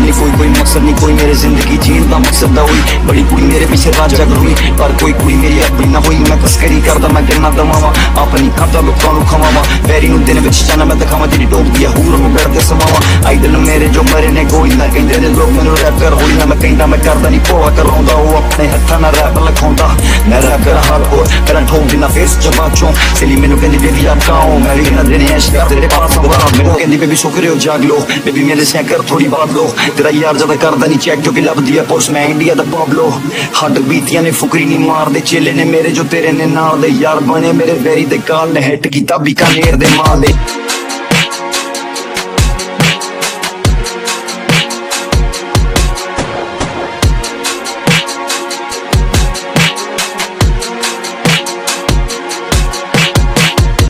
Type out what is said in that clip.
नहीं कोई मकसद नहीं कोई मेरे जिंदगी जीण दा मकसद दा होई बड़ी कुड़ी मेरे पीछे राजा करूई पर कोई कुड़ी मेरी अपनी ना होई मैं तस्करी करदा मैं गिरना दवावां अपनी खाता लोकां नूं खवावां बैरी नूं दिन विच जाना मैं दिखावां तेरी डोब दी हूर नूं बैठ ते समावां आइडल मेरे जो मरे ने कोई ना कहंदे ने लोग मैनूं रैपर होई ना मैं कहंदा मैं करदा नहीं पोहा कराउंदा ਉਹ ਆਪਣੇ ਹੱਥਾਂ ਨਾਲ ਰੈਪ ਲਿਖਾਉਂਦਾ ਮੈਂ ਰੈਪ ਕਰ ਹਾਰਡਕੋਰ ਕਰਾਂ ਠੋਕ ਦਿਨਾ ਫੇਸ ਜਵਾਬ ਚੋਂ ਸੇਲੀ ਮੈਨੂੰ ਕਹਿੰਦੀ ਬੇਬੀ ਆਪ ਕਾਉਂ ਮੈਂ ਵੀ ਇਹਨਾਂ ਦੇ ਨੇ ਐਸ਼ ਕਰ ਤੇਰੇ ਪਾਸ ਬੁਲਾ ਮੈਨੂੰ ਕਹਿੰਦੀ ਬੇਬੀ ਸ਼ੁਕਰ ਹੋ ਜਾਗ ਲੋ ਬੇਬੀ ਮੇਰੇ ਸੇ ਕਰ ਥੋੜੀ ਬਾਤ ਲੋ ਤੇਰਾ ਯਾਰ ਜਦ ਕਰਦਾ ਨਹੀਂ ਚੈੱਕ ਕਿਉਂਕਿ ਲੱਭਦੀ ਆ ਪੁਲਿਸ ਮੈਂ ਇੰਡੀਆ ਦਾ ਪਬਲੋ ਹੱਡ ਬੀਤੀਆਂ ਨੇ ਫੁਕਰੀ ਨਹੀਂ ਮਾਰਦੇ ਚੇਲੇ ਨੇ ਮੇਰੇ ਜੋ ਤੇਰੇ ਨੇ ਨਾਲ ਦੇ ਯਾਰ ਬਣੇ ਮੇਰੇ ਵੈਰੀ ਦੇ ਕਾਲ ਨੇ ਹਿੱਟ ਕੀਤਾ ਬੀਕਾਨੇਰ ਦੇ ਮਾਲ ਦੇ